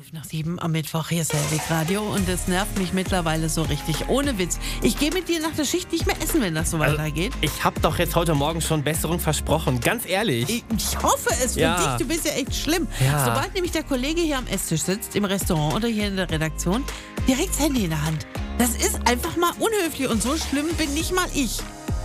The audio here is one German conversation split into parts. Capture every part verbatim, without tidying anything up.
Fünf nach sieben am Mittwoch, hier ist Hellwig Radio und es nervt mich mittlerweile so richtig. Ohne Witz. Ich gehe mit dir nach der Schicht nicht mehr essen, wenn das so Also, weitergeht. ich habe doch jetzt heute Morgen schon Besserung versprochen, ganz ehrlich. Ich, ich hoffe es für Ja. dich, du bist ja echt schlimm. Ja. Sobald nämlich der Kollege hier am Esstisch sitzt, im Restaurant oder hier in der Redaktion, direkt das Handy in der Hand. Das ist einfach mal unhöflich und so schlimm bin nicht mal ich.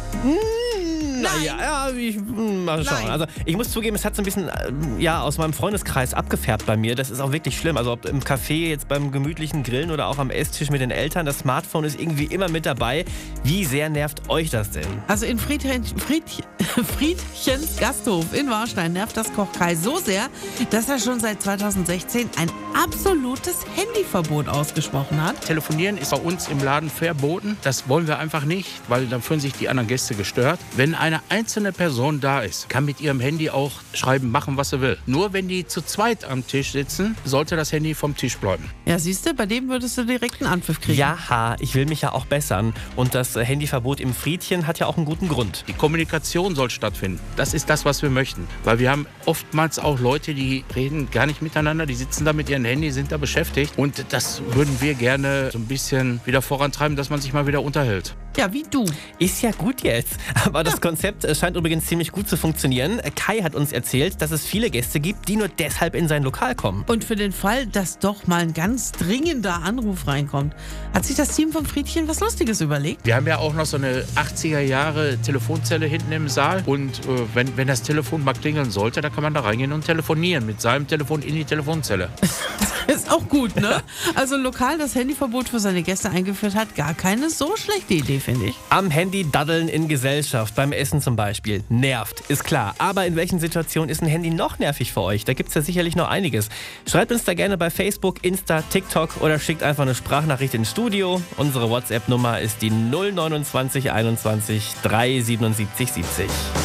Naja, ja, ich, hm, mal schauen. Nein. Also ich muss zugeben, es hat so ein bisschen äh, ja, aus meinem Freundeskreis abgefärbt bei mir. Das ist auch wirklich schlimm. Also ob im Café, jetzt beim gemütlichen Grillen oder auch am Esstisch mit den Eltern, das Smartphone ist irgendwie immer mit dabei. Wie sehr nervt euch das denn? Also in Friedchen, Friedchen, Friedchens Gasthof in Warstein nervt das Koch Kai so sehr, dass er schon seit zweitausendsechzehn ein absolutes Handyverbot ausgesprochen hat. Telefonieren ist bei uns im Laden verboten. Das wollen wir einfach nicht, weil dann fühlen sich die anderen Gäste gestört. Wenn eine einzelne Person da ist, kann mit ihrem Handy auch schreiben, machen, was sie will. Nur wenn die zu zweit am Tisch sitzen, sollte das Handy vom Tisch bleiben. Ja, siehst du, bei dem würdest du direkt einen Anpfiff kriegen. Ja, ich will mich ja auch bessern. Und das äh, Handyverbot im Friedchen hat ja auch einen guten Grund. Die Kommunikation soll stattfinden. Das ist das, was wir möchten. Weil wir haben oftmals auch Leute, die reden gar nicht miteinander, die sitzen da mit ihren Handy, sind da beschäftigt. Und das würden wir gerne so ein bisschen wieder vorantreiben, dass man sich mal wieder unterhält. Ja, wie du. Ist ja gut jetzt. Aber das Konzept äh, scheint übrigens ziemlich gut zu funktionieren. Äh, Kai hat uns erzählt, dass es viele Gäste gibt, die nur deshalb in sein Lokal kommen. Und für den Fall, dass doch mal ein ganz dringender Anruf reinkommt, hat sich das Team von Friedchen was Lustiges überlegt. Wir haben ja auch noch so eine achtziger Jahre Telefonzelle hinten im Saal. Und äh, wenn, wenn das Telefon mal klingeln sollte, da kann man da reingehen und telefonieren mit seinem Telefon in die Telefonzelle. Ist auch gut, ne? Also ein Lokal, das Handyverbot für seine Gäste eingeführt hat, gar keine so schlechte Idee, finde ich. Am Handy daddeln in Gesellschaft, beim Essen zum Beispiel. Nervt, ist klar. Aber in welchen Situationen ist ein Handy noch nervig für euch? Da gibt es ja sicherlich noch einiges. Schreibt uns da gerne bei Facebook, Insta, TikTok oder schickt einfach eine Sprachnachricht ins Studio. Unsere WhatsApp-Nummer ist die null neunundzwanzig einundzwanzig drei siebenundsiebzig siebzig.